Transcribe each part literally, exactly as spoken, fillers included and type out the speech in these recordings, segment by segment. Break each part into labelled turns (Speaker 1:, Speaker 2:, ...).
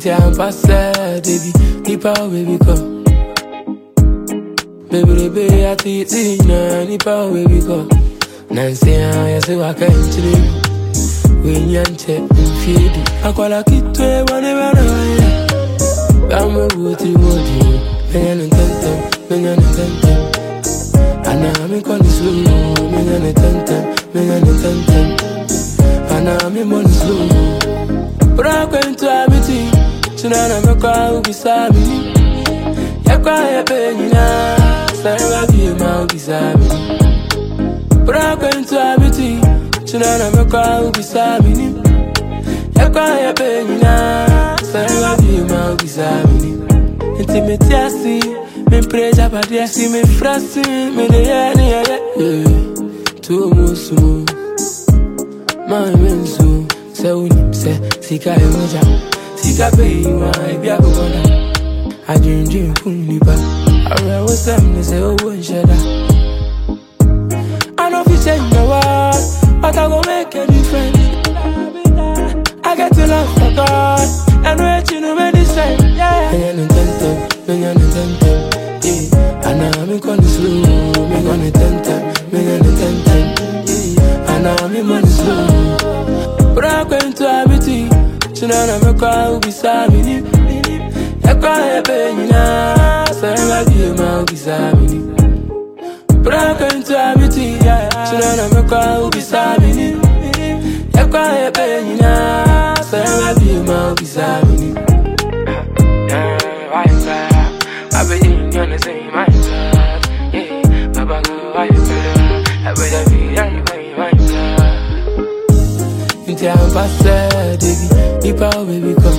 Speaker 1: Inti ampasa, baby, nipa o baby come. Baby, baby, I think it's na nipa o baby come. Nancy, I say I can't sleep. When you check and feed, I call a kid to a one ever. I'm a water woody, men and tentem, men and tentem. And I'm a con slow, men and tentem, men and tentem. And I'm a mon slow. But I'm going to have it. Tonight I'm a crowd beside me. You're crying, penny now. Sarah, be a mouth beside me. But I'm going to have it. Tonight I'm a crowd beside me. You're crying, penny now. Sarah, be a mouth beside me. Intimate, I see. Me praise up at the see me frosting. Me the air, yeah, yeah. Too much, smooth. My mensu. Say, we say, Sika, Emoja. Sika, pay my Biago. I dream, dream, Puniba. I was them, they say, oh, one shedder. I know if you change the world, but I go make a difference. I get to love for God, and wait, you know, when it's right, yeah. And you're tentem, and you're tentem, yeah. And I'm in con slow, me gonna tentem, me gonna tentem, yeah. And I'm in money slow, but I'm going to have it, tonight I'm a crowd beside me. You're crying, baby, now. Sarah, be a mouth beside me. But I'm going to have it, tonight I'm a crowd beside me. You're crying, baby, now. Sarah, be a mouth beside me. Why you cry? I bet you don't the same mindset. Yeah, Baba, why you cry? I bet I be young, why you cry? You tell me, baby, nipa o baby come.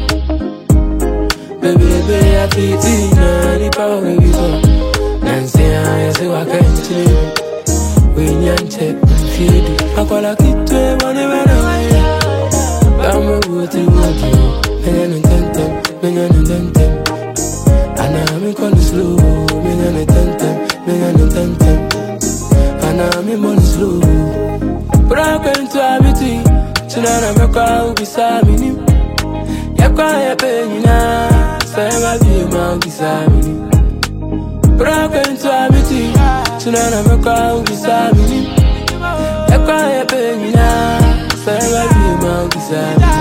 Speaker 1: Baby, baby, I feel it, nah, nipa o baby come. Nancy, I say I can't sleep. When you check and feed it, I call a kid to a one ever. I'm a water woody, men and tentem, men and tentem. And I'm in con slow, men and tentem, men and tentem. And I'm in mon slow, but I'm going to have it. Tonight I'm a crowd beside me. You're crying, penny now. Sarah, be a mouth beside me. But I'm going to have it. Tonight I'm a crowd beside me. You're crying, penny now. Sarah, be a mouth beside me.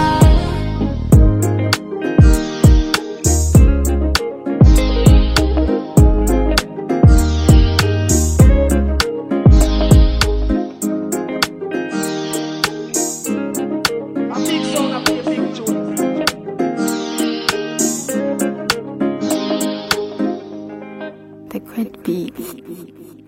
Speaker 2: The Great Beats.